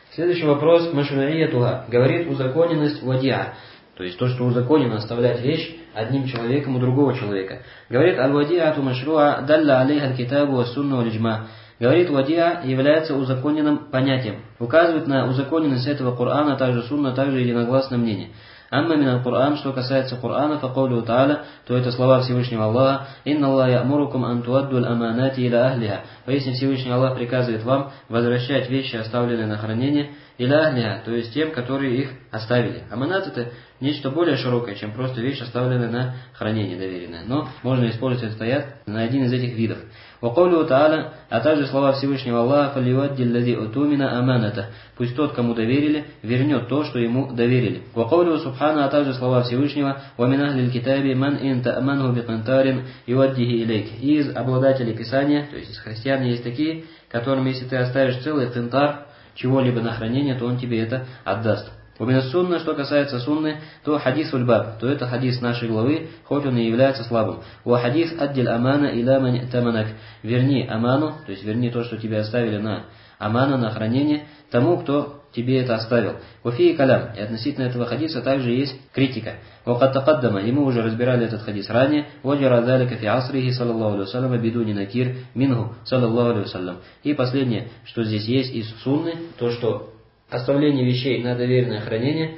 Следующий вопрос. Машруиятуха. Говорит узаконенность вадиа. То есть то, что узаконено оставлять вещь одним человеком у другого человека. Говорит аль-вадиату машруа далля алейха аль-китабу ва-сунна валь-иджма. Говорит, вадиа является узаконенным понятием. Указывает на узаконенность этого Корана, также сунна, также единогласное мнение. Амма мин Коран, что касается Корана, факаулю та'аля, то это слова Всевышнего Аллаха, инна Аллах я'мурукум ан туадду аль-аманати иля ахлиха. Поясни, Всевышний Аллах приказывает вам возвращать вещи, оставленные на хранение, иля ахлиха, то есть тем, которые их оставили. Аманат это нечто более широкое, чем просто вещь, оставленная на хранение, доверенная. Но можно использовать этот аят на один из этих видов. وقوله تعالى, а также слова Всевышнего Аллаха, فَلْيُؤَدِّ الَّذِي أُتُمِنَ أَمَانَتَهُ, пусть тот, кому доверили, вернет то, что ему доверили. وقوله سبحانه, а также слова Всевышнего, وَمِنْ أَهْلِ الْكِتَابِ مَنْ إِنْ تَأْمَنْهُ بِقِنْطَارٍ يُؤَدِّهِ إِلَيْكَ. И из обладателей Писания, то есть из христиан, есть такие, которым, если ты оставишь целый кентар чего-либо на хранение, то он тебе это отдаст. У сунна, что касается сунны, то хадис ульбаб, то это хадис нашей главы, хоть он и является слабым. У хадис аддиль амана иля мани таманак. Верни аману, то есть верни то, что тебе оставили на амана, на хранение, тому, кто тебе это оставил. Уфи и калям. И относительно этого хадиса также есть критика. Вакат такаддама. И мы уже разбирали этот хадис ранее. Ваджара залика фи асрихи саллаллаху алейхи вассалям бидуни накир мингу саллаллаху алейхи вассалям. И последнее, что здесь есть из сунны, то что оставление вещей на доверенное хранение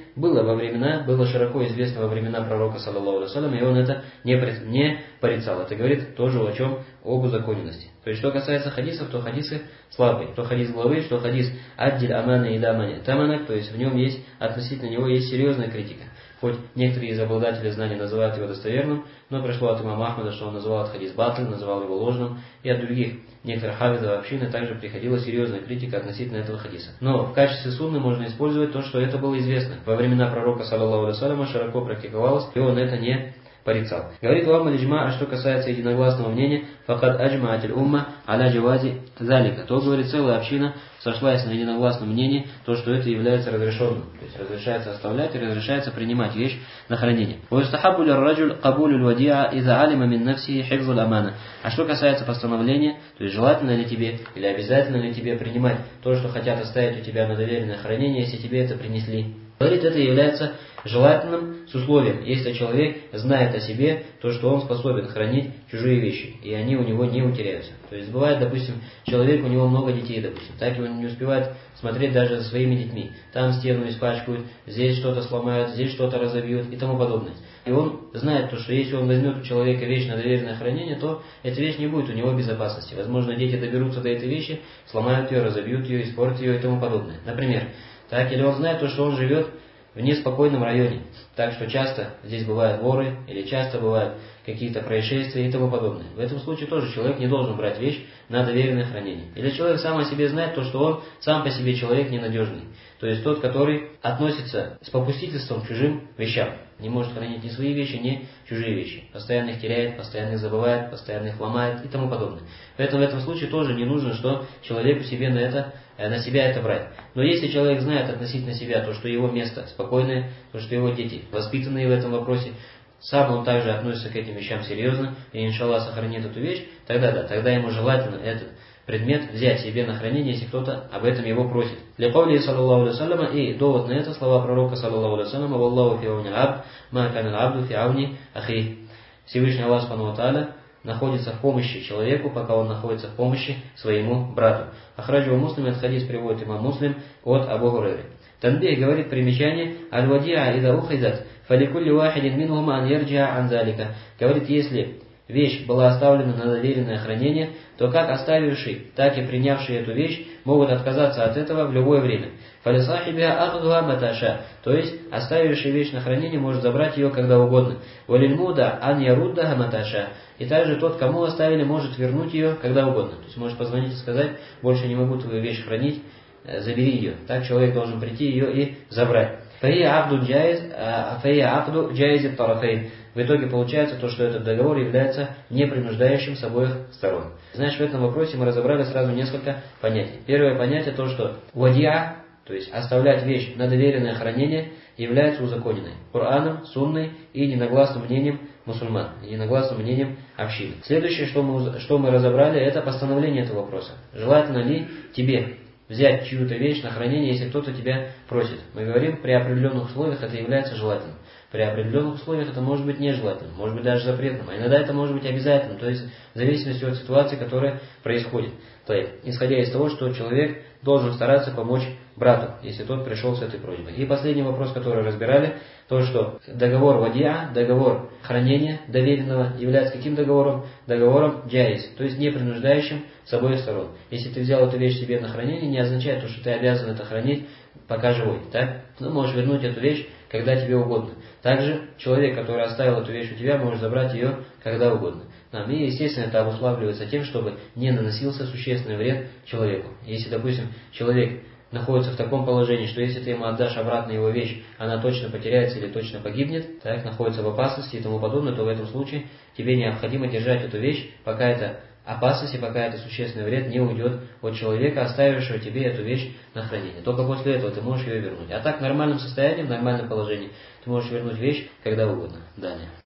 было широко известно во времена пророка, саллаллаху алейхи вассалям, и он это не порицал. Это говорит тоже о чем? Об узаконенности. То есть, что касается хадисов, то хадисы слабые. Что хадис главы, что хадис аддиль амана и дамани таманак, то есть в нем есть, относительно него есть серьезная критика. Хоть некоторые из обладателей знаний называют его достоверным, но пришло от имама Ахмада, что он называл этот хадис батль, называл его ложным, и от других некоторых хафизов общины также приходила серьезная критика относительно этого хадиса. Но в качестве сунны можно использовать то, что это было известно. Во времена пророка, саллаллаху алейхи вассаляма, широко практиковалось, и он это не порицал. Говорит улама лиджма, а что касается единогласного мнения, факад аджмаатиль умма аля джавази залика, то, говорит, целая община сошлась на единогласном мнении, то, что это является разрешенным. То есть разрешается оставлять и разрешается принимать вещь на хранение. А что касается постановления, то есть желательно ли тебе или обязательно ли тебе принимать то, что хотят оставить у тебя на доверенное хранение, если тебе это принесли. Говорит, это является желательным с условием, если человек знает о себе, то, что он способен хранить чужие вещи, и они у него не утеряются. То есть бывает, допустим, человек, у него много детей, допустим, так и он не успевает смотреть даже за своими детьми. Там стену испачкают, здесь что-то сломают, здесь что-то разобьют и тому подобное. И он знает, то, что если он возьмет у человека вещь на доверенное хранение, то эта вещь не будет у него безопасности. Возможно, дети доберутся до этой вещи, сломают ее, разобьют ее, испортят ее и тому подобное. Например, так, или он знает, то, что он живет в неспокойном районе, так что часто здесь бывают воры, или часто бывают какие-то происшествия и тому подобное. В этом случае тоже человек не должен брать вещь на доверенное хранение. Или человек сам о себе знает то, что он сам по себе человек ненадежный. То есть тот, который относится с попустительством к чужим вещам. Не может хранить ни свои вещи, ни чужие вещи. Постоянно их теряет, постоянно их забывает, постоянно их ломает и тому подобное. Поэтому в этом случае тоже не нужно, что человеку себе на себя это брать. Но если человек знает относительно себя то, что его место спокойное, то, что его дети воспитанные в этом вопросе, сам он также относится к этим вещам серьезно, и иншаллах сохранит эту вещь, тогда да, тогда ему желательно этот предмет взять себе на хранение, если кто-то об этом его просит. Для Павли саллаллаху алейхи вассаляма, и довод на это слова пророка саллаллаху алейхи вассаляма, «Валлаху фи ауни абд, ма канал абду фи ауни ахи». Всевышний Аллах субхану ва тааля находится в помощи человеку, пока он находится в помощи своему брату. Ахраджу Муслим, этот хадис приводит имам Муслим от Абу Хурайры. Танбих говорит примечание, «Аль-вадиа ида ухайдат, фаликулли вахидин минхума ан ярджиа ан залика». Говорит, если вещь была оставлена на доверенное хранение, то как оставивший, так и принявший эту вещь могут отказаться от этого в любое время. Фалисахибиа ахдуа маташа, то есть оставивший вещь на хранение может забрать ее когда угодно. Валильмуда ан яруддаха маташа, и также тот, кому оставили, может вернуть ее когда угодно. То есть может позвонить и сказать: больше не могу твою вещь хранить, забери ее. Так человек должен прийти ее и забрать. Фая абду джаиз тарафейн. В итоге получается то, что этот договор является непринуждающим с обоих сторон. Знаешь, в этом вопросе мы разобрали сразу несколько понятий. Первое понятие то, что вадиа, то есть оставлять вещь на доверенное хранение, является узаконенной Кораном, Сунной и единогласным мнением мусульман, единогласным мнением общины. Следующее, что мы разобрали, это постановление этого вопроса. Желательно ли тебе взять чью-то вещь на хранение, если кто-то тебя просит. Мы говорим, при определенных условиях это является желательным. При определенных условиях это может быть нежелательным, может быть даже запретным, а иногда это может быть обязательным, то есть в зависимости от ситуации, которая происходит. То есть, исходя из того, что человек должен стараться помочь брату, если тот пришел с этой просьбой. И последний вопрос, который разбирали, то, что договор вадиа, договор хранения доверенного, является каким договором? Договором джаиз, то есть не принуждающим с обоих сторон. Если ты взял эту вещь себе на хранение, не означает, что ты обязан это хранить, пока живой. Так? Ты можешь вернуть эту вещь, когда тебе угодно. Также человек, который оставил эту вещь у тебя, может забрать ее когда угодно. И, естественно, это обуславливается тем, чтобы не наносился существенный вред человеку. Если, допустим, человек находится в таком положении, что если ты ему отдашь обратно его вещь, она точно потеряется или точно погибнет, так, находится в опасности и тому подобное, то в этом случае тебе необходимо держать эту вещь, пока эта опасность и пока это существенный вред не уйдет от человека, оставившего тебе эту вещь на хранение. Только после этого ты можешь ее вернуть. А так в нормальном состоянии, в нормальном положении, ты можешь вернуть вещь когда угодно. Далее.